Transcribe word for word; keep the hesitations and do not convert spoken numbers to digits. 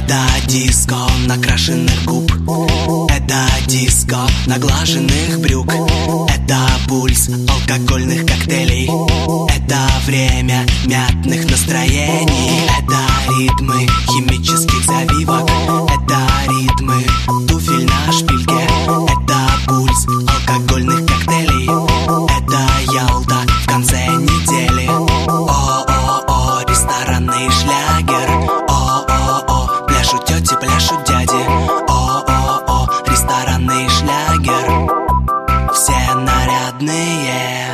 Это диско накрашенных губ, это диско наглаженных брюк, это пульс алкогольных коктейлей, это время мятных настроений, это ритмы химических завивок,